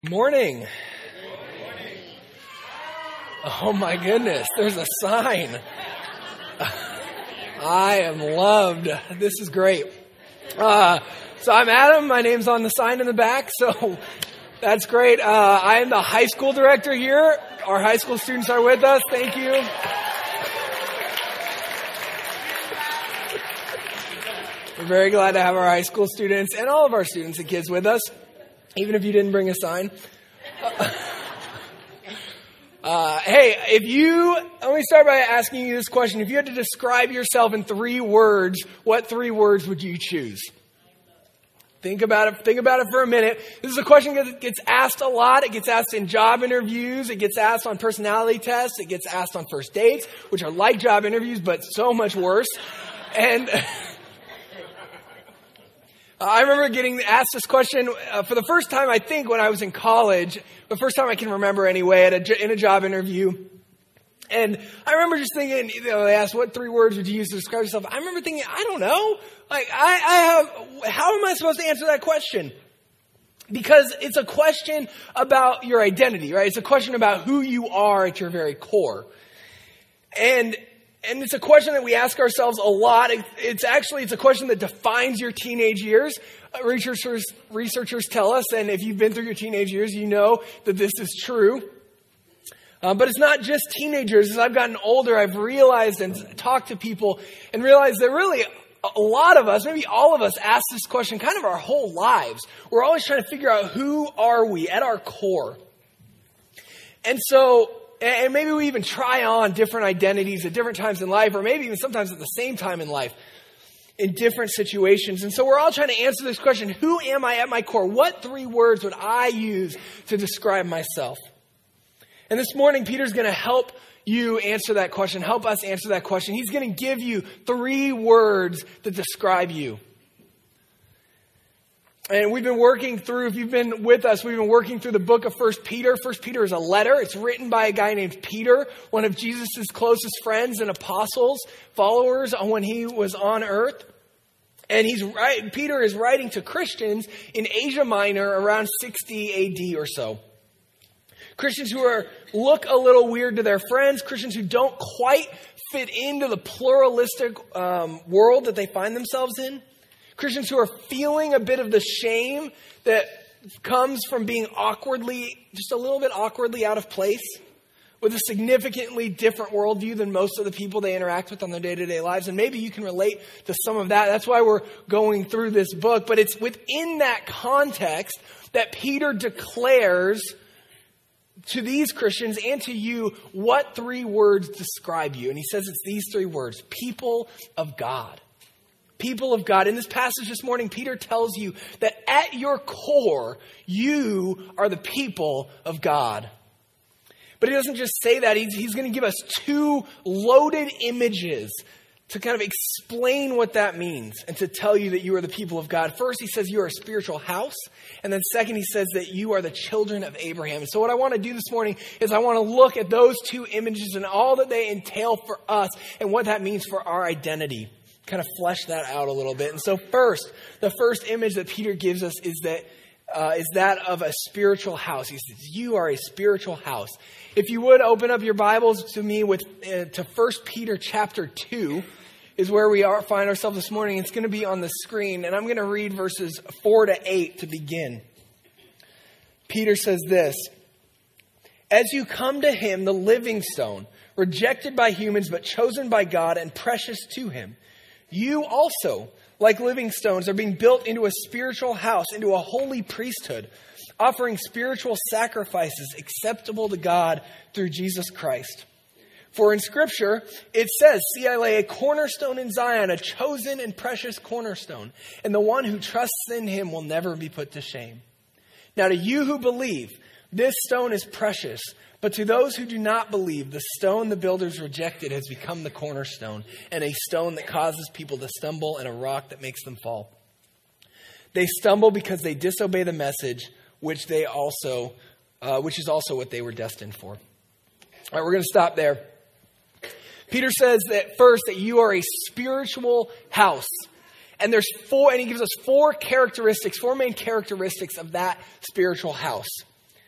Morning. Oh my goodness, there's a sign. I am loved. This is great. So I'm Adam. My name's on the sign in the back, so that's great. I am the high school director here. Our high school students are with us. Thank you. We're very glad to have our high school students and all of our students and kids with us, even if you didn't bring a sign. Let me start by asking you this question. If you had to describe yourself in 3 words, what 3 words would you choose? Think about it for a minute. This is a question that gets asked a lot. It gets asked in job interviews. It gets asked on personality tests. It gets asked on first dates, which are like job interviews, but so much worse. And I remember getting asked this question for the first time, I think, when I was in college. The first time I can remember anyway, in a job interview. And I remember just thinking, they asked, what 3 words would you use to describe yourself? I remember thinking, I don't know. How am I supposed to answer that question? Because it's a question about your identity, right? It's a question about who you are at your very core. And it's a question that we ask ourselves a lot. It's a question that defines your teenage years. Researchers tell us, and if you've been through your teenage years, you know that this is true. But it's not just teenagers. As I've gotten older, I've realized and talked to people and realized that really a lot of us, maybe all of us, ask this question kind of our whole lives. We're always trying to figure out, who are we at our core? And maybe we even try on different identities at different times in life, or maybe even sometimes at the same time in life, in different situations. And so we're all trying to answer this question, who am I at my core? What 3 words would I use to describe myself? And this morning, Peter's going to help you answer that question, help us answer that question. He's going to give you 3 words that describe you. And we've been working through, if you've been with us, we've been working through the book of 1 Peter. 1 Peter is a letter. It's written by a guy named Peter, one of Jesus' closest friends and apostles, followers when he was on earth. And Peter is writing to Christians in Asia Minor around 60 AD or so. Christians who look a little weird to their friends, Christians who don't quite fit into the pluralistic world that they find themselves in. Christians who are feeling a bit of the shame that comes from being just a little bit awkwardly out of place, with a significantly different worldview than most of the people they interact with on their day-to-day lives. And maybe you can relate to some of that. That's why we're going through this book. But it's within that context that Peter declares to these Christians and to you what 3 words describe you. And he says it's these 3 words: people of God. People of God. In this passage this morning, Peter tells you that at your core, you are the people of God. But he doesn't just say that. He's going to give us 2 loaded images to kind of explain what that means and to tell you that you are the people of God. First, he says you are a spiritual house. And then second, he says that you are the children of Abraham. And so what I want to do this morning is I want to look at those 2 images and all that they entail for us and what that means for our identity. Kind of flesh that out a little bit. And so the first image that Peter gives us is that of a spiritual house. He says, you are a spiritual house. If you would open up your Bibles to me to 1 Peter chapter 2 is where we find ourselves this morning. It's going to be on the screen, and I'm going to read verses 4 to 8 to begin. Peter says this: as you come to him, the living stone, rejected by humans but chosen by God and precious to him, you also, like living stones, are being built into a spiritual house, into a holy priesthood, offering spiritual sacrifices acceptable to God through Jesus Christ. For in Scripture, it says, see, I lay a cornerstone in Zion, a chosen and precious cornerstone, and the one who trusts in him will never be put to shame. Now to you who believe, this stone is precious. But to those who do not believe, the stone the builders rejected has become the cornerstone, and a stone that causes people to stumble, and a rock that makes them fall. They stumble because they disobey the message, which is also what they were destined for. All right, we're going to stop there. Peter says that first that you are a spiritual house. And there's 4, and he gives us 4 main characteristics of that spiritual house.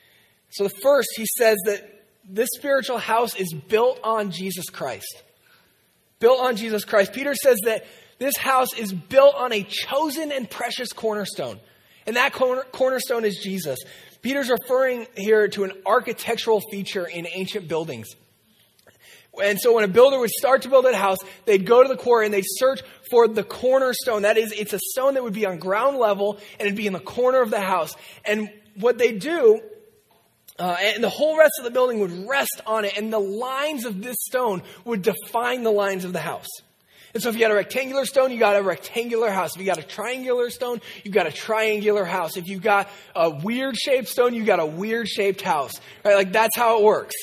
So the first, he says that this spiritual house is built on Jesus Christ. Built on Jesus Christ. Peter says that this house is built on a chosen and precious cornerstone. And that cornerstone is Jesus. Peter's referring here to an architectural feature in ancient buildings. And so when a builder would start to build a house, they'd go to the quarry and they'd search for the cornerstone. That is, it's a stone that would be on ground level and it'd be in the corner of the house. And what they do, and the whole rest of the building would rest on it. And the lines of this stone would define the lines of the house. And so if you got a rectangular stone, you got a rectangular house. If you got a triangular stone, you got a triangular house. If you've got a weird shaped stone, you got a weird shaped house. Right? Like that's how it works.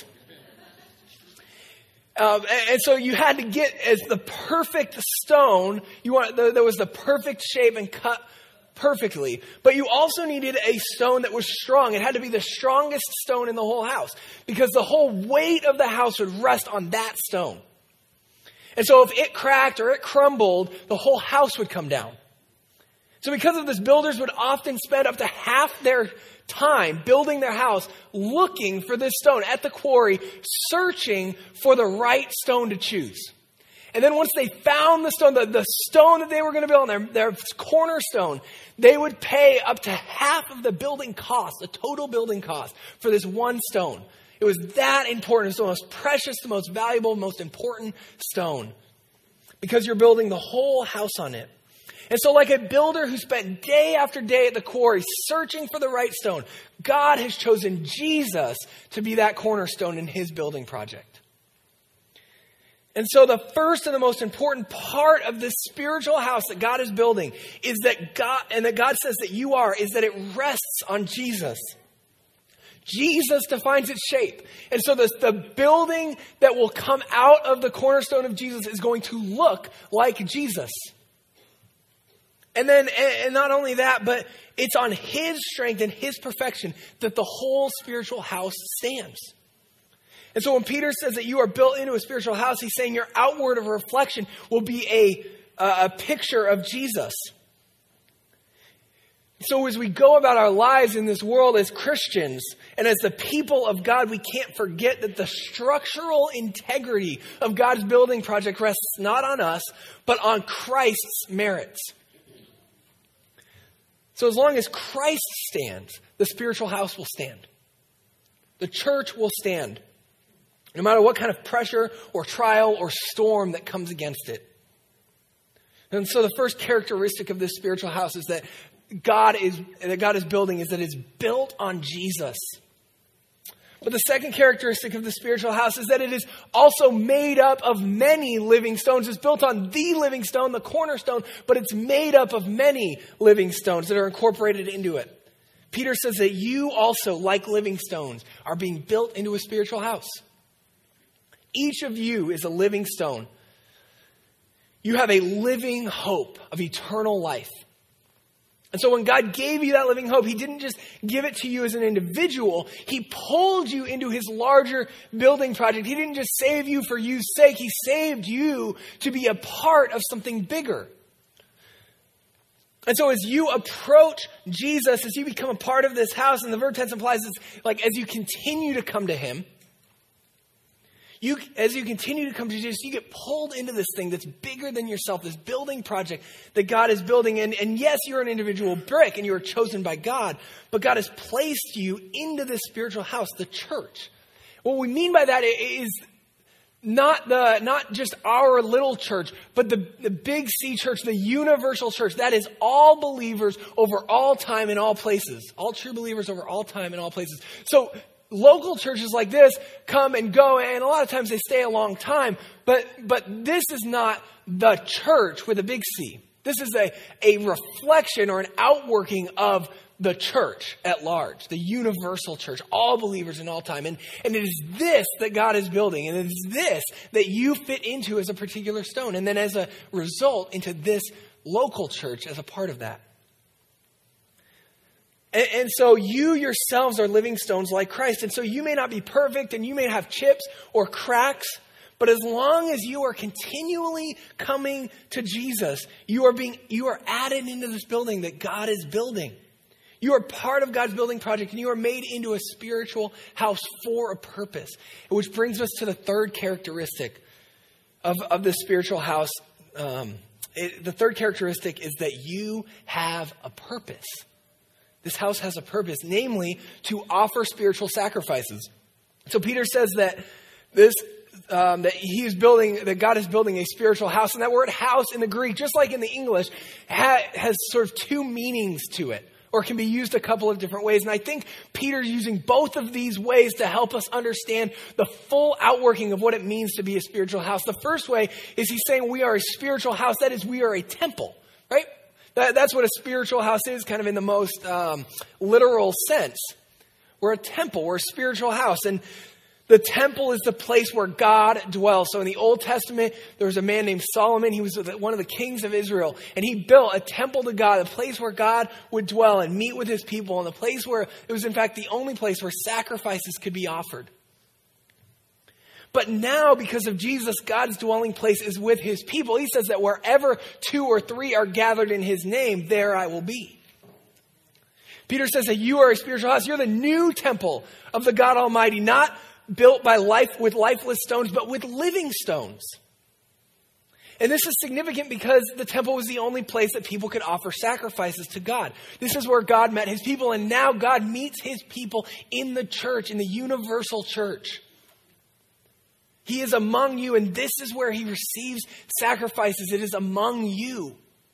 And so you had to get as the perfect stone. There was the perfect shape and cut perfectly. But you also needed a stone that was strong. It had to be the strongest stone in the whole house because the whole weight of the house would rest on that stone. And so if it cracked or it crumbled, the whole house would come down. So because of this, builders would often spend up to half their time building their house looking for this stone at the quarry, searching for the right stone to choose. And then once they found the stone that they were going to build on, their cornerstone, they would pay up to half of the building cost, the total building cost for this one stone. It was that important. It's the most precious, the most valuable, most important stone because you're building the whole house on it. And so like a builder who spent day after day at the quarry searching for the right stone, God has chosen Jesus to be that cornerstone in his building project. And so the first and the most important part of this spiritual house that God is building is that God says that you are, is that it rests on Jesus. Jesus defines its shape. And so the building that will come out of the cornerstone of Jesus is going to look like Jesus. And not only that, but it's on his strength and his perfection that the whole spiritual house stands. And so when Peter says that you are built into a spiritual house, he's saying your outward reflection will be a picture of Jesus. So as we go about our lives in this world as Christians and as the people of God, we can't forget that the structural integrity of God's building project rests not on us, but on Christ's merits. So as long as Christ stands, the spiritual house will stand. The church will stand, no matter what kind of pressure or trial or storm that comes against it. And so the first characteristic of this spiritual house is that God is building is that it's built on Jesus. But the second characteristic of the spiritual house is that it is also made up of many living stones. It's built on the living stone, the cornerstone, but it's made up of many living stones that are incorporated into it. Peter says that you also, like living stones, are being built into a spiritual house. Each of you is a living stone. You have a living hope of eternal life. And so when God gave you that living hope, he didn't just give it to you as an individual. He pulled you into his larger building project. He didn't just save you for you's sake. He saved you to be a part of something bigger. And so as you approach Jesus, as you become a part of this house, and the verb tense implies it's like as you continue to come to him, as you continue to come to Jesus, you get pulled into this thing that's bigger than yourself, this building project that God is building. And yes, you're an individual brick and you are chosen by God, but God has placed you into this spiritual house, the church. What we mean by that is not just our little church, but the big C church, the universal church. That is all believers over all time and all places. All true believers over all time and all places. So local churches like this come and go, and a lot of times they stay a long time. But this is not the church with a big C. This is a reflection or an outworking of the church at large, the universal church, all believers in all time. And it is this that God is building, and it is this that you fit into as a particular stone, and then as a result into this local church as a part of that. And so you yourselves are living stones like Christ. And so you may not be perfect and you may have chips or cracks, but as long as you are continually coming to Jesus, you are added into this building that God is building. You are part of God's building project, and you are made into a spiritual house for a purpose. Which brings us to the third characteristic of this spiritual house. The third characteristic is that you have a purpose. This house has a purpose, namely to offer spiritual sacrifices. So Peter says that that God is building a spiritual house, and that word house in the Greek, just like in the English, has sort of two meanings to it, or can be used a couple of different ways. And I think Peter's using both of these ways to help us understand the full outworking of what it means to be a spiritual house. The first way is he's saying we are a spiritual house. That is, we are a temple, right? That's what a spiritual house is, kind of in the most literal sense. We're a temple. We're a spiritual house. And the temple is the place where God dwells. So in the Old Testament, there was a man named Solomon. He was one of the kings of Israel. And he built a temple to God, a place where God would dwell and meet with his people. And a place where it was, in fact, the only place where sacrifices could be offered. But now, because of Jesus, God's dwelling place is with his people. He says that wherever 2 or 3 are gathered in his name, there I will be. Peter says that you are a spiritual house. You're the new temple of the God Almighty, not built with lifeless stones, but with living stones. And this is significant because the temple was the only place that people could offer sacrifices to God. This is where God met his people, and now God meets his people in the church, in the universal church. He is among you, and this is where he receives sacrifices. It is among you.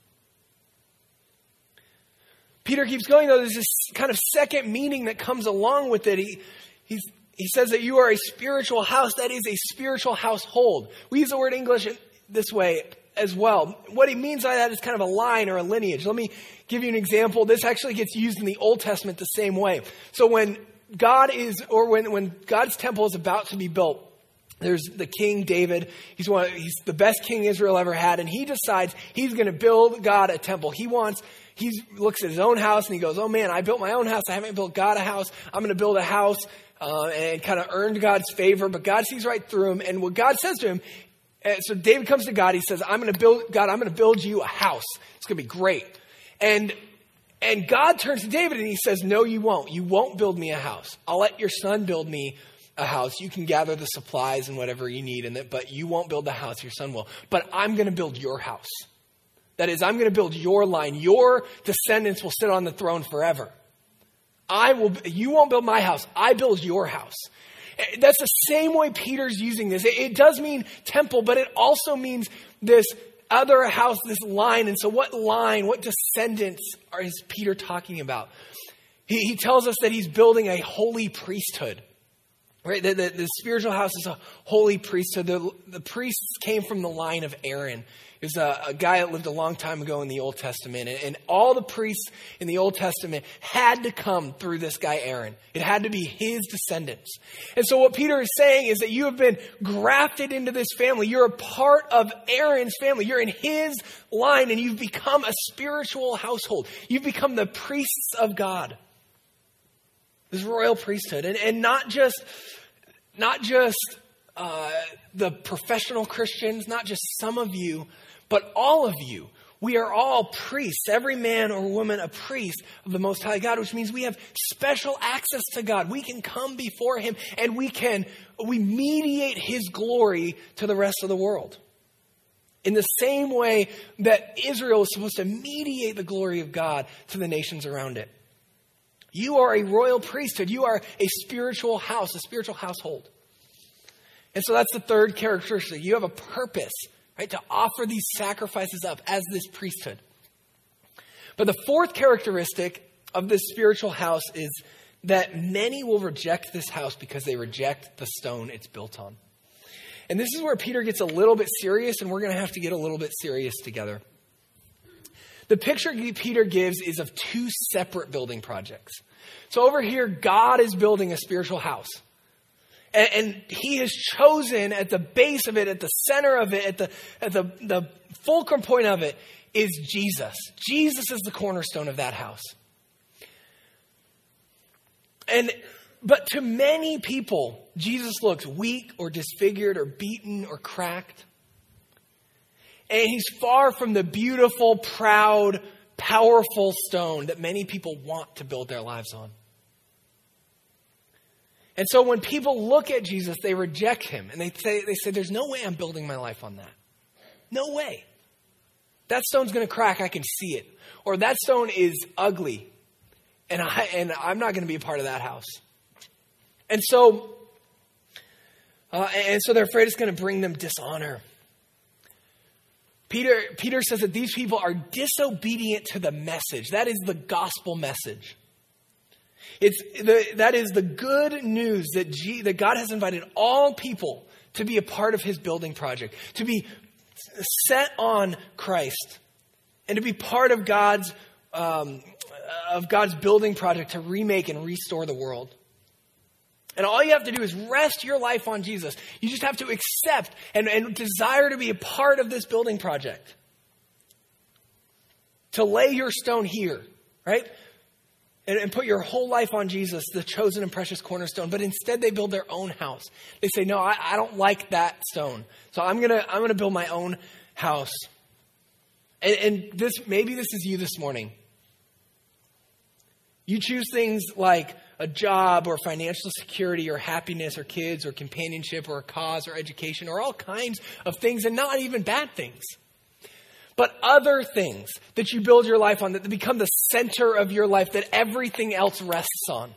Peter keeps going, though. There's this kind of second meaning that comes along with it. He says that you are a spiritual house. That is a spiritual household. We use the word English this way as well. What he means by that is kind of a line or a lineage. Let me give you an example. This actually gets used in the Old Testament the same way. So when God's temple is about to be built, there's the King David. He's the best king Israel ever had, and he decides he's going to build God a temple. He looks at his own house and he goes, "Oh man, I built my own house. I haven't built God a house. I'm going to build a house." And kind of earned God's favor, but God sees right through him. And what God says to him, so David comes to God. He says, I'm going to build you a house. It's going to be great. And God turns to David and he says, no, you won't. You won't build me a house. I'll let your son build me a house. You can gather the supplies and whatever you need in it, but you won't build the house. Your son will. But I'm going to build your house. That is, I'm going to build your line. Your descendants will sit on the throne forever. You won't build my house. I build your house. That's the same way Peter's using this. It does mean temple, but it also means this other house, this line. And so what descendants is Peter talking about? He tells us that he's building a holy priesthood. Right? The spiritual house is a holy priesthood. The priests came from the line of Aaron. It was a guy that lived a long time ago in the Old Testament. And all the priests in the Old Testament had to come through this guy Aaron. It had to be his descendants. And so what Peter is saying is that you have been grafted into this family. You're a part of Aaron's family. You're in his line, and you've become a spiritual household. You've become the priests of God. This royal priesthood. And not just the professional Christians, not just some of you, but all of you. We are all priests, every man or woman a priest of the Most High God, which means we have special access to God. We can come before him and we mediate his glory to the rest of the world. In the same way that Israel is supposed to mediate the glory of God to the nations around it. You are a royal priesthood. You are a spiritual house, a spiritual household. And so that's the third characteristic. You have a purpose, right, to offer these sacrifices up as this priesthood. But the fourth characteristic of this spiritual house is that many will reject this house because they reject the stone it's built on. And this is where Peter gets a little bit serious, and we're going to have to get a little bit serious together. The picture Peter gives is of two separate building projects. So over here, God is building a spiritual house. And he has chosen at the base of it, at the center of it, at the fulcrum point of it is Jesus. Jesus is the cornerstone of that house. But to many people, Jesus looks weak or disfigured or beaten or cracked. And he's far from the beautiful, proud, powerful stone that many people want to build their lives on. And so when people look at Jesus, they reject him. And they say, there's no way I'm building my life on that. No way. That stone's going to crack. I can see it. Or that stone is ugly. And I'm not going to be a part of that house. And so they're afraid it's going to bring them dishonor. Peter says that these people are disobedient to the message. That is the gospel message. That is the good news that God has invited all people to be a part of his building project, to be set on Christ, and to be part of God's building project to remake and restore the world. And all you have to do is rest your life on Jesus. You just have to accept and desire to be a part of this building project. To lay your stone here, right? And put your whole life on Jesus, the chosen and precious cornerstone. But instead they build their own house. They say, no, I don't like that stone. So I'm gonna build my own house. And maybe this is you this morning. You choose things like a job or financial security or happiness or kids or companionship or a cause or education or all kinds of things, and not even bad things. But other things that you build your life on, that become the center of your life, that everything else rests on.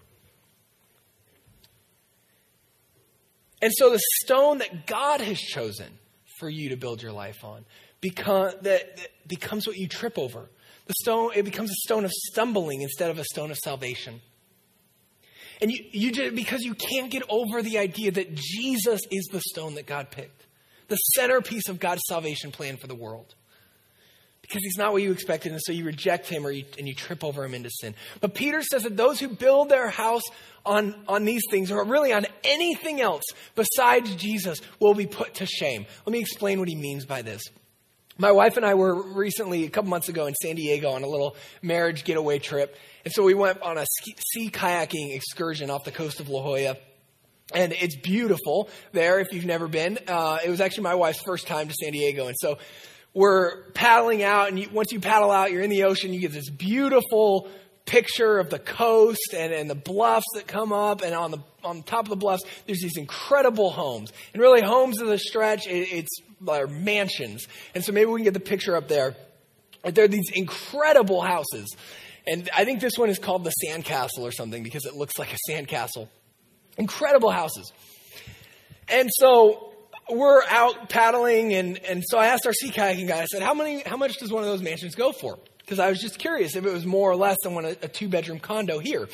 And so the stone that God has chosen for you to build your life on becomes what you trip over. It becomes a stone of stumbling instead of a stone of salvation. And you just, because you can't get over the idea that Jesus is the stone that God picked, the centerpiece of God's salvation plan for the world. Because he's not what you expected, and so you reject him and you trip over him into sin. But Peter says that those who build their house on these things, or really on anything else besides Jesus, will be put to shame. Let me explain what he means by this. My wife and I were recently, a couple months ago, in San Diego on a little marriage getaway trip. And so we went on a sea kayaking excursion off the coast of La Jolla. And it's beautiful there if you've never been. It was actually my wife's first time to San Diego. And so we're paddling out, and once you paddle out, you're in the ocean. You get this beautiful picture of the coast and the bluffs that come up. And on top of the bluffs, there's these incredible homes. And really, homes is a stretch. It's mansions. And so maybe we can get the picture up there. There are these incredible houses. And I think this one is called the Sandcastle or something because it looks like a sandcastle. Incredible houses. And so we're out paddling, and so I asked our sea kayaking guy, I said, how much does one of those mansions go for? Because I was just curious if it was more or less than a 2-bedroom condo here.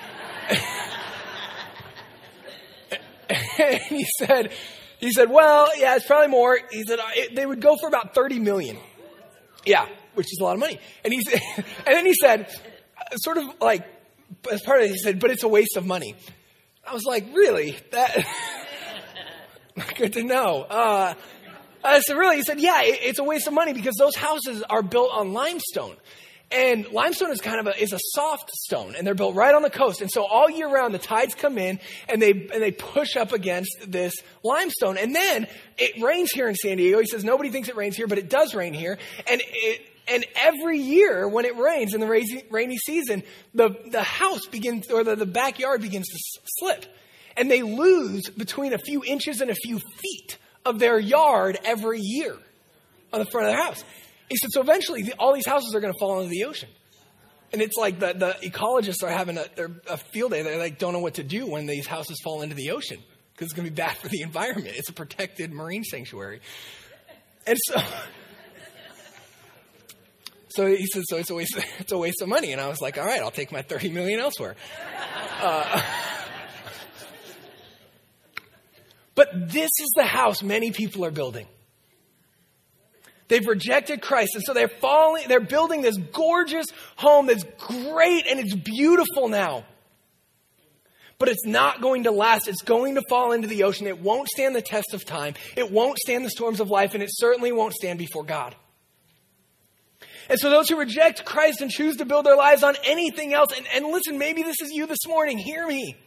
And he said, well, yeah, it's probably more. He said, they would go for about $30 million. Yeah, which is a lot of money. And then he said, sort of like, as part of it, he said, but it's a waste of money. I was like, really? That good to know. I said, really? He said, yeah, it's a waste of money because those houses are built on limestone. And limestone is a soft stone, and they're built right on the coast. And so all year round, the tides come in, and they push up against this limestone. And then it rains here in San Diego. He says nobody thinks it rains here, but it does rain here. And every year when it rains in the rainy season, the house begins, or the backyard begins to slip. And they lose between a few inches and a few feet of their yard every year on the front of their house. He said, so eventually all these houses are going to fall into the ocean. And it's like the ecologists are having a field day. They don't know what to do when these houses fall into the ocean because it's going to be bad for the environment. It's a protected marine sanctuary. And so he said, so it's a waste of money. And I was like, all right, I'll take my $30 million elsewhere. But this is the house many people are building. They've rejected Christ, and so they're building this gorgeous home that's great, and it's beautiful now. But it's not going to last. It's going to fall into the ocean. It won't stand the test of time. It won't stand the storms of life, and it certainly won't stand before God. And so those who reject Christ and choose to build their lives on anything else, and listen, maybe this is you this morning, hear me.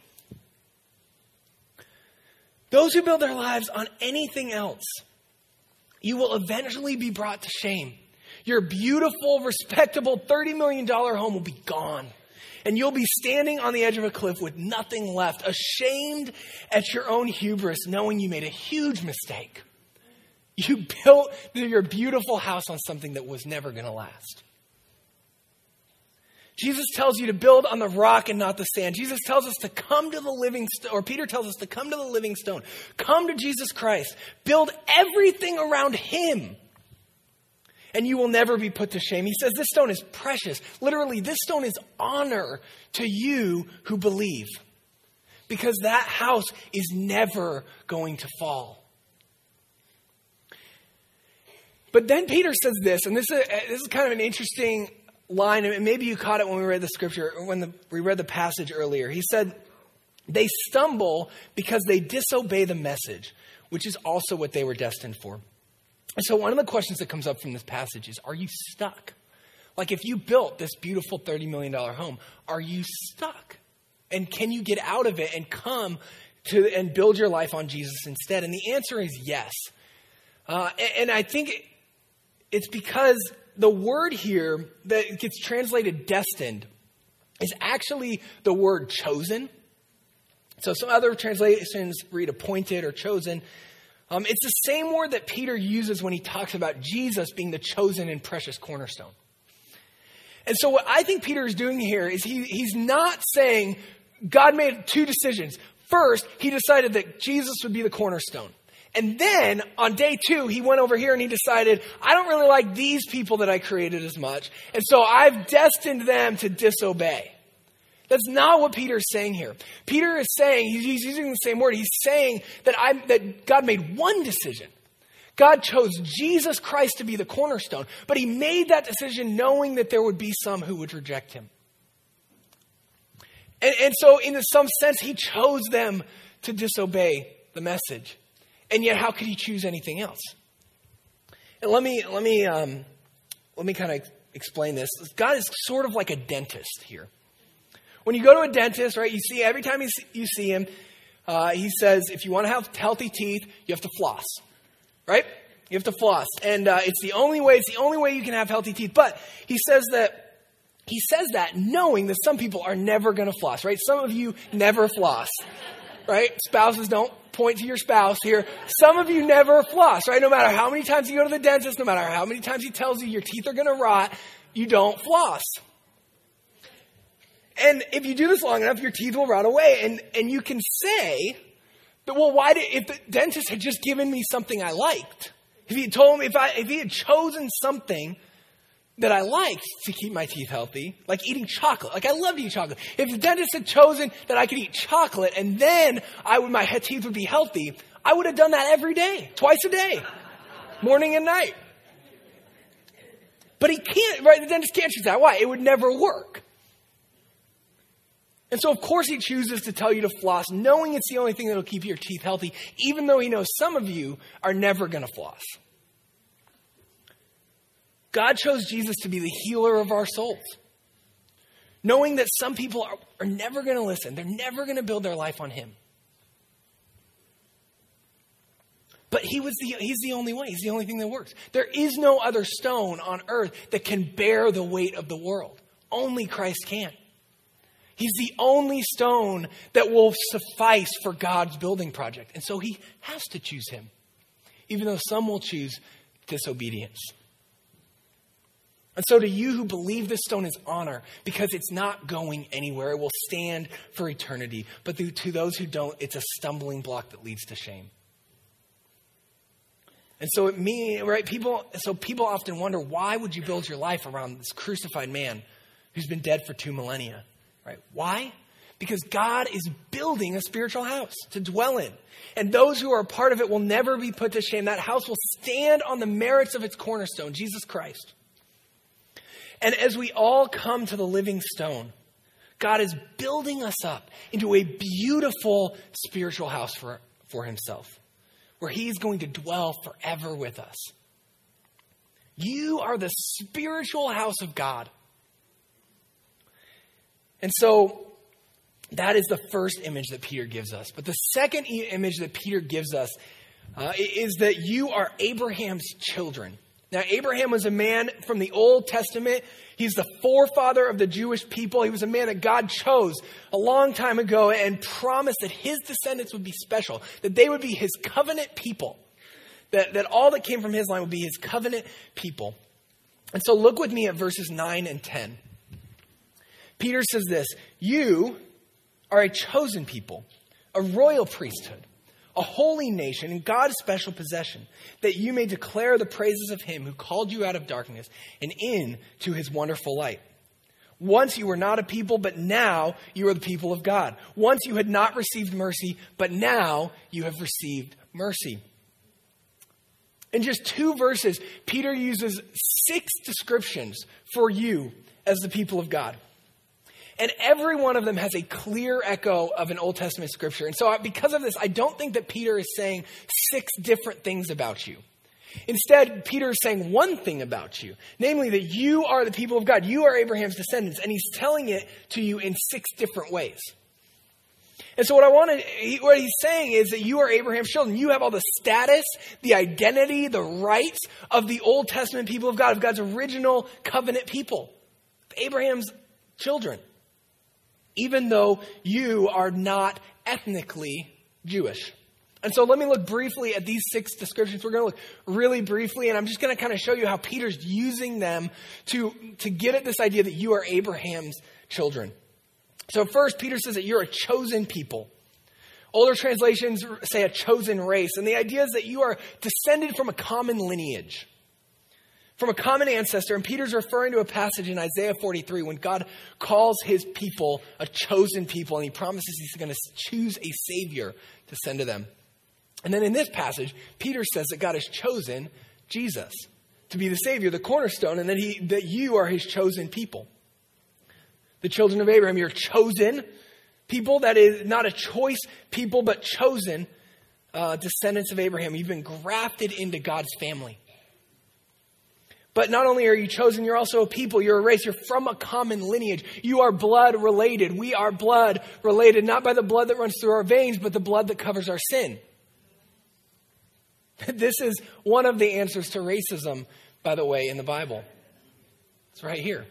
Those who build their lives on anything else, you will eventually be brought to shame. Your beautiful, respectable $30 million home will be gone. And you'll be standing on the edge of a cliff with nothing left, ashamed at your own hubris, knowing you made a huge mistake. You built your beautiful house on something that was never going to last. Jesus tells you to build on the rock and not the sand. Jesus tells us to come to the living stone, or Peter tells us to come to the living stone. Come to Jesus Christ. Build everything around him. And you will never be put to shame. He says this stone is precious. Literally, this stone is honor to you who believe. Because that house is never going to fall. But then Peter says this, and this is kind of an interesting line, and maybe you caught it when we read the scripture, or when we read the passage earlier. He said, they stumble because they disobey the message, which is also what they were destined for. And so one of the questions that comes up from this passage is, are you stuck? Like if you built this beautiful $30 million home, are you stuck? And can you get out of it and come to and build your life on Jesus instead? And the answer is yes. And I think it's because the word here that gets translated destined is actually the word chosen. So some other translations read appointed or chosen. It's the same word that Peter uses when he talks about Jesus being the chosen and precious cornerstone. And so what I think Peter is doing here is he's not saying God made two decisions. First, he decided that Jesus would be the cornerstone. And then on day 2, he went over here and he decided, I don't really like these people that I created as much. And so I've destined them to disobey. That's not what Peter is saying here. Peter is saying, he's using the same word. He's saying that God made one decision. God chose Jesus Christ to be the cornerstone, but he made that decision knowing that there would be some who would reject him. And so in some sense, he chose them to disobey the message. And yet, how could he choose anything else? And let me kind of explain this. God is sort of like a dentist here. When you go to a dentist, right, you see every time you see him, he says, if you want to have healthy teeth, you have to floss, right? You have to floss, and it's the only way you can have healthy teeth. But he says that knowing that some people are never going to floss, right? Some of you never floss, right? Spouses, don't point to your spouse here. Some of you never floss, right? No matter how many times you go to the dentist, no matter how many times he tells you your teeth are going to rot, you don't floss. And if you do this long enough, your teeth will rot away. And you can say, but well, if the dentist had just given me something I liked, if he told me, if he had chosen something that I liked to keep my teeth healthy, like eating chocolate, like I love to eat chocolate. If the dentist had chosen that I could eat chocolate and then my teeth would be healthy, I would have done that every day, twice a day, morning and night. But he can't, right? The dentist can't choose that. Why? It would never work. And so, of course, he chooses to tell you to floss, knowing it's the only thing that will keep your teeth healthy, even though he knows some of you are never going to floss. God chose Jesus to be the healer of our souls, knowing that some people are never going to listen. They're never going to build their life on him. But he's the only way. He's the only thing that works. There is no other stone on earth that can bear the weight of the world. Only Christ can. He's the only stone that will suffice for God's building project. And so he has to choose him, even though some will choose disobedience. And so to you who believe this stone is honor, because it's not going anywhere, it will stand for eternity. But to those who don't, it's a stumbling block that leads to shame. And so people often wonder, why would you build your life around this crucified man who's been dead for 2 millennia? Right? Why? Because God is building a spiritual house to dwell in. And those who are a part of it will never be put to shame. That house will stand on the merits of its cornerstone, Jesus Christ. And as we all come to the living stone, God is building us up into a beautiful spiritual house for himself, where he's going to dwell forever with us. You are the spiritual house of God. And so that is the first image that Peter gives us. But the second image that Peter gives us is that you are Abraham's children. Now, Abraham was a man from the Old Testament. He's the forefather of the Jewish people. He was a man that God chose a long time ago and promised that his descendants would be special, that they would be his covenant people, that all that came from his line would be his covenant people. And so look with me at verses 9 and 10. Peter says this, "You are a chosen people, a royal priesthood, a holy nation, and God's special possession, that you may declare the praises of him who called you out of darkness and into his wonderful light. Once you were not a people, but now you are the people of God. Once you had not received mercy, but now you have received mercy." In just 2 verses, Peter uses 6 descriptions for you as the people of God. And every one of them has a clear echo of an Old Testament scripture. And so because of this, I don't think that Peter is saying 6 different things about you. Instead, Peter is saying one thing about you, namely that you are the people of God. You are Abraham's descendants, and he's telling it to you in 6 different ways. And so what he's saying is that you are Abraham's children. You have all the status, the identity, the rights of the Old Testament people of God, of God's original covenant people, Abraham's children, even though you are not ethnically Jewish. And so let me look briefly at these 6 descriptions. We're going to look really briefly, and I'm just going to kind of show you how Peter's using them to get at this idea that you are Abraham's children. So first, Peter says that you're a chosen people. Older translations say a chosen race. And the idea is that you are descended from a common lineage, from a common ancestor. And Peter's referring to a passage in Isaiah 43 when God calls his people a chosen people. And he promises he's going to choose a savior to send to them. And then in this passage, Peter says that God has chosen Jesus to be the savior, the cornerstone, and that you are his chosen people. The children of Abraham, you're chosen people. That is not a choice people, but chosen descendants of Abraham. You've been grafted into God's family. But not only are you chosen, you're also a people. You're a race. You're from a common lineage. You are blood related. We are blood related, not by the blood that runs through our veins, but the blood that covers our sin. This is one of the answers to racism, by the way, in the Bible. It's right here.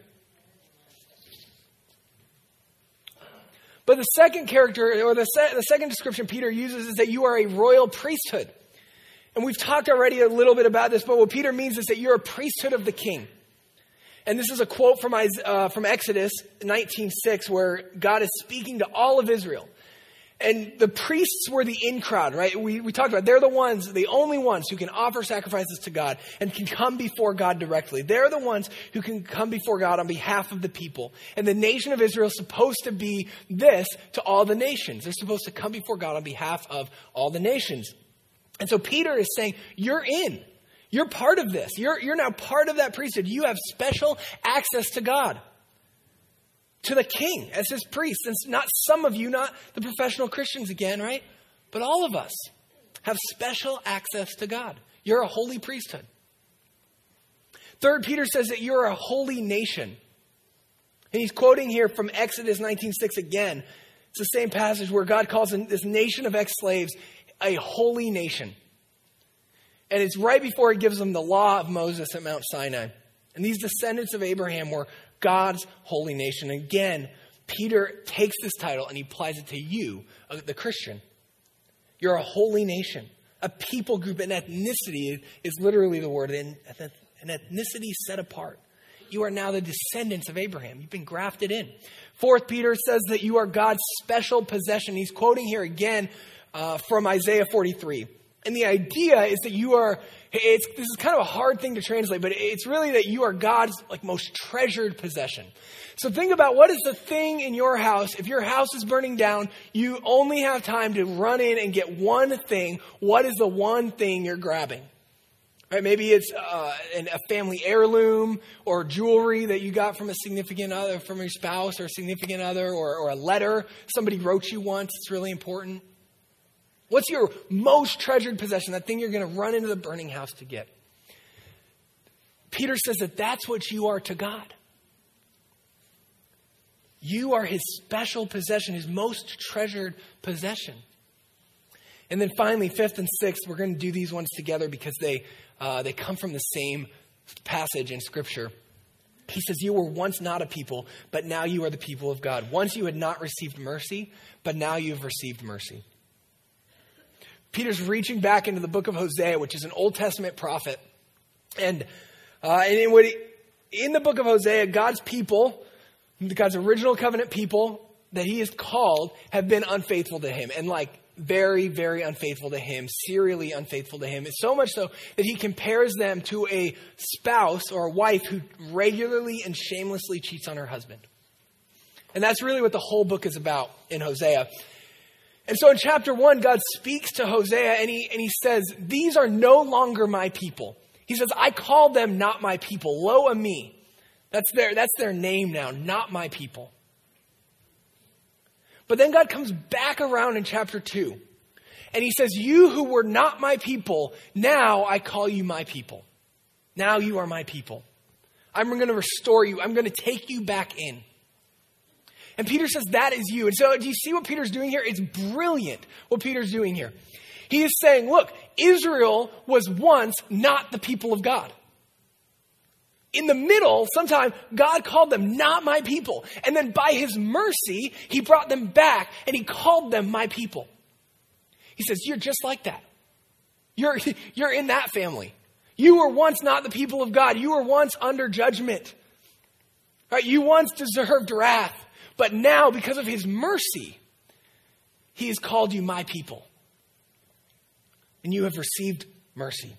But the second character, or the second description Peter uses is that you are a royal priesthood. And we've talked already a little bit about this, but what Peter means is that you're a priesthood of the king. And this is a quote from Exodus 19:6, where God is speaking to all of Israel. And the priests were the in crowd, right? We talked about, they're the only ones who can offer sacrifices to God and can come before God directly. They're the ones who can come before God on behalf of the people. And the nation of Israel is supposed to be this to all the nations. They're supposed to come before God on behalf of all the nations. And so Peter is saying, you're in. You're part of this. You're now part of that priesthood. You have special access to God, to the king as his priest. And not some of you, not the professional Christians again, right? But all of us have special access to God. You're a holy priesthood. Third, Peter says that you're a holy nation. And he's quoting here from Exodus 19:6 again. It's the same passage where God calls this nation of ex-slaves a holy nation. And it's right before he gives them the law of Moses at Mount Sinai. And these descendants of Abraham were God's holy nation. And again, Peter takes this title and he applies it to you, the Christian. You're a holy nation, a people group. And ethnicity is literally the word, an ethnicity set apart. You are now the descendants of Abraham. You've been grafted in. Fourth, Peter says that you are God's special possession. He's quoting here again from Isaiah 43. And the idea is that this is kind of a hard thing to translate, but it's really that you are God's most treasured possession. So think about, what is the thing in your house? If your house is burning down, you only have time to run in and get one thing. What is the one thing you're grabbing? Right? Maybe it's a family heirloom or jewelry that you got from a significant other, from your spouse or a significant other, or a letter somebody wrote you once. It's really important. What's your most treasured possession, that thing you're going to run into the burning house to get? Peter says that that's what you are to God. You are his special possession, his most treasured possession. And then finally, fifth and sixth, we're going to do these ones together because they come from the same passage in Scripture. He says, you were once not a people, but now you are the people of God. Once you had not received mercy, but now you have received mercy. Peter's reaching back into the book of Hosea, which is an Old Testament prophet. And in the book of Hosea, God's people, God's original covenant people that he has called, have been unfaithful to him. And very, very unfaithful to him, serially unfaithful to him. It's so much so that he compares them to a spouse or a wife who regularly and shamelessly cheats on her husband. And that's really what the whole book is about in Hosea. And so in chapter 1, God speaks to Hosea and he says, these are no longer my people. He says, I call them not my people. Lo ami. That's their name now, not my people. But then God comes back around in chapter 2. And he says, you who were not my people, now I call you my people. Now you are my people. I'm going to restore you. I'm going to take you back in. And Peter says, that is you. And so do you see what Peter's doing here? It's brilliant what Peter's doing here. He is saying, look, Israel was once not the people of God. In the middle, sometime, God called them not my people. And then by his mercy, he brought them back and he called them my people. He says, you're just like that. You're in that family. You were once not the people of God. You were once under judgment. Right? You once deserved wrath. But now, because of his mercy, he has called you my people. And you have received mercy.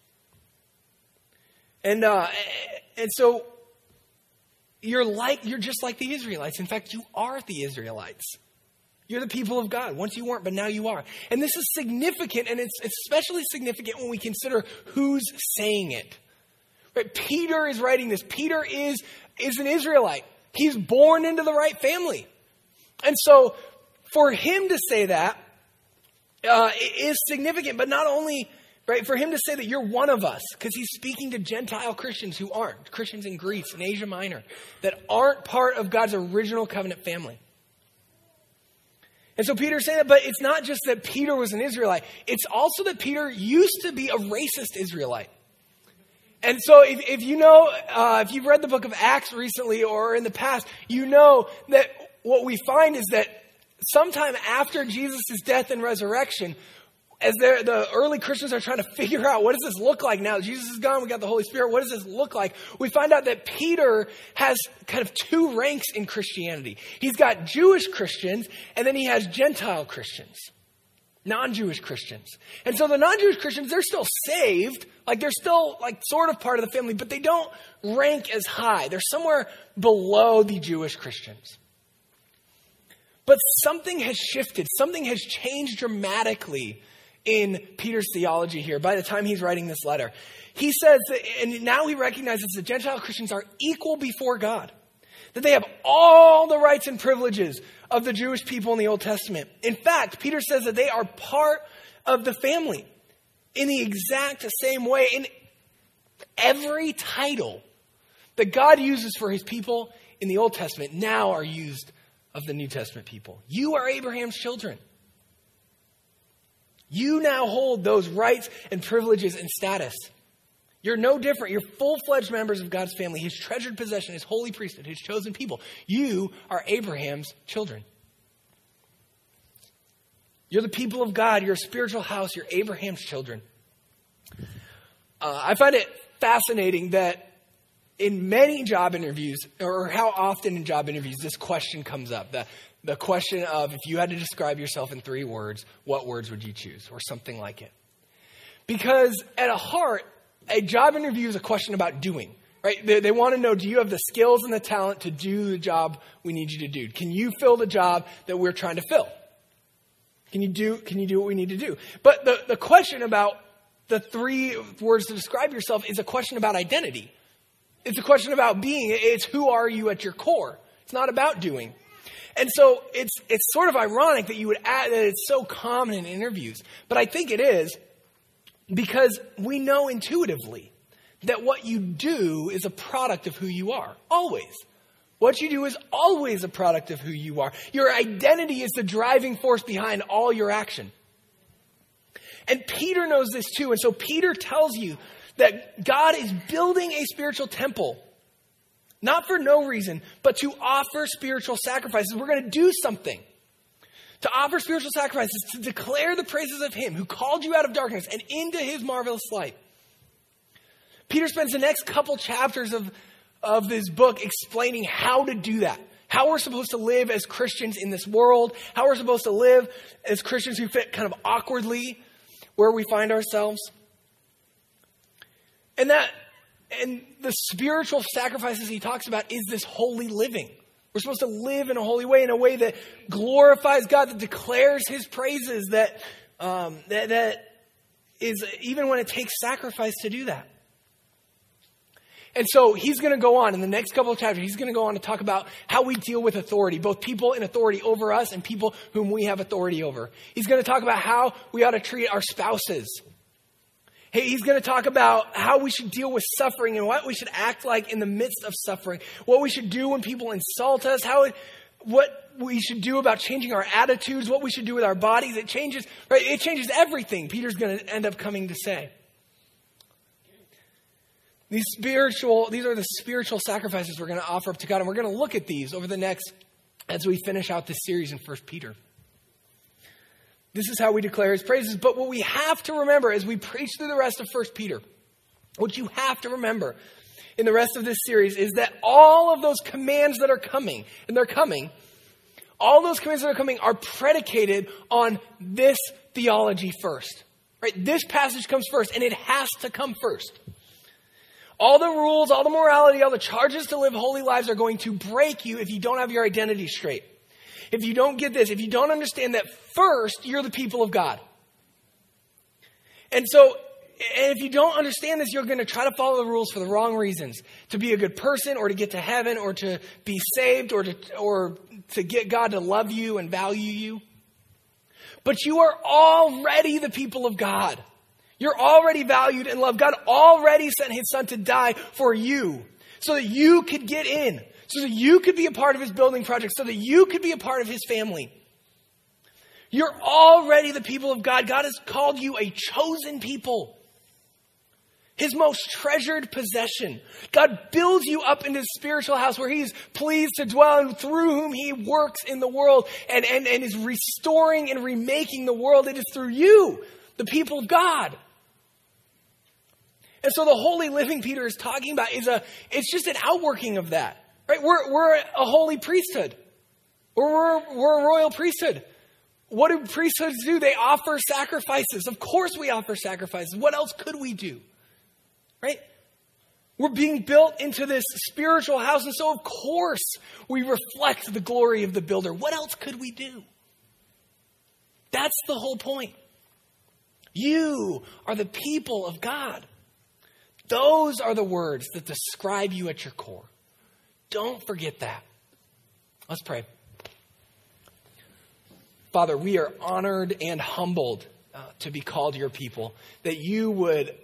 And so you're just like the Israelites. In fact, you are the Israelites. You're the people of God. Once you weren't, but now you are. And this is significant, and it's especially significant when we consider who's saying it. Right? Peter is writing this. Peter is an Israelite. He's born into the right family. And so for him to say that is significant, but not only... Right, for him to say that you're one of us, because he's speaking to Gentile Christians who aren't, Christians in Greece and Asia Minor, that aren't part of God's original covenant family. And so Peter's saying that, but it's not just that Peter was an Israelite. It's also that Peter used to be a racist Israelite. And so if you know, if you've read the book of Acts recently or in the past, you know that what we find is that sometime after Jesus' death and resurrection, as the early Christians are trying to figure out, what does this look like now? Jesus is gone, we got the Holy Spirit. What does this look like? We find out that Peter has kind of two ranks in Christianity. He's got Jewish Christians, and then he has Gentile Christians, non-Jewish Christians. And so the non-Jewish Christians, they're still saved. They're still sort of part of the family, but they don't rank as high. They're somewhere below the Jewish Christians. But something has shifted. Something has changed dramatically in Peter's theology here by the time he's writing this letter. He says that, and now he recognizes that Gentile Christians are equal before God, that they have all the rights and privileges of the Jewish people in the Old Testament. In fact, Peter says that they are part of the family in the exact same way. In every title that God uses for his people in the Old Testament now are used of the New Testament people. You are Abraham's children. You now hold those rights and privileges and status. You're no different. You're full-fledged members of God's family, his treasured possession, his holy priesthood, his chosen people. You are Abraham's children. You're the people of God. You're a spiritual house. You're Abraham's children. I find it fascinating that in many job interviews, or how often in job interviews, this question comes up. The question of, if you had to describe yourself in 3 words, what words would you choose? Or something like it. Because at a heart, a job interview is a question about doing. Right? They want to know, do you have the skills and the talent to do the job we need you to do? Can you fill the job that we're trying to fill? Can you do what we need to do? But the question about the 3 words to describe yourself is a question about identity. It's a question about being. It's who are you at your core. It's not about doing. And so it's sort of ironic that you would add that it's so common in interviews. But I think it is because we know intuitively that what you do is a product of who you are. Always. What you do is always a product of who you are. Your identity is the driving force behind all your action. And Peter knows this too. And so Peter tells you that God is building a spiritual temple, not for no reason, but to offer spiritual sacrifices. We're going to do something. To offer spiritual sacrifices, to declare the praises of him who called you out of darkness and into his marvelous light. Peter spends the next couple chapters of this book explaining how to do that. How we're supposed to live as Christians in this world. How we're supposed to live as Christians who fit kind of awkwardly where we find ourselves. And the spiritual sacrifices he talks about is this holy living. We're supposed to live in a holy way, in a way that glorifies God, that declares his praises, that is, even when it takes sacrifice to do that. And so he's going to go on in the next couple of chapters. He's going to go on to talk about how we deal with authority, both people in authority over us and people whom we have authority over. He's going to talk about how we ought to treat our spouses. He's going to talk about how we should deal with suffering and what we should act like in the midst of suffering. What we should do when people insult us. What we should do about changing our attitudes. What we should do with our bodies. It changes, right? It changes everything, Peter's going to end up coming to say. These are the spiritual sacrifices we're going to offer up to God. And we're going to look at these over the next, as we finish out this series in 1 Peter. This is how we declare his praises. But what we have to remember as we preach through the rest of 1 Peter, what you have to remember in the rest of this series is that all of those commands that are coming, and they're coming, all those commands that are coming are predicated on this theology first. Right? This passage comes first, and it has to come first. All the rules, all the morality, all the charges to live holy lives are going to break you if you don't have your identity straight. If you don't get this, if you don't understand that first, you're the people of God. And if you don't understand this, you're going to try to follow the rules for the wrong reasons. To be a good person, or to get to heaven, or to be saved, or to get God to love you and value you. But you are already the people of God. You're already valued and loved. God already sent his son to die for you so that you could get in, so that you could be a part of his building project, so that you could be a part of his family. You're already the people of God. God has called you a chosen people, his most treasured possession. God builds you up into his spiritual house where he's pleased to dwell, and through whom he works in the world and is restoring and remaking the world. It is through you, the people of God. And so the holy living Peter is talking about it's just an outworking of that. Right? We're a holy priesthood. We're a royal priesthood. What do priesthoods do? They offer sacrifices. Of course we offer sacrifices. What else could we do? Right? We're being built into this spiritual house, and so of course we reflect the glory of the builder. What else could we do? That's the whole point. You are the people of God. Those are the words that describe you at your core. Don't forget that. Let's pray. Father, we are honored and humbled to be called your people. That you would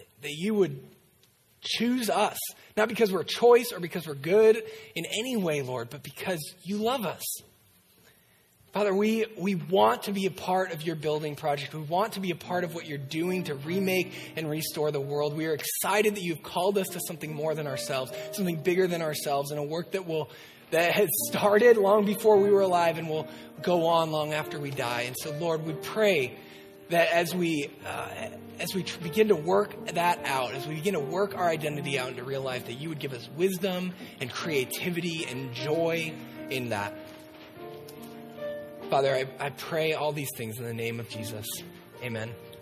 choose us, not because we're a choice or because we're good in any way, Lord, but because you love us. Father, we want to be a part of your building project. We want to be a part of what you're doing to remake and restore the world. We are excited that you've called us to something more than ourselves, something bigger than ourselves, and a work that has started long before we were alive and will go on long after we die. And so, Lord, we pray that as we begin to work that out, as we begin to work our identity out into real life, that you would give us wisdom and creativity and joy in that. Father, I pray all these things in the name of Jesus. Amen.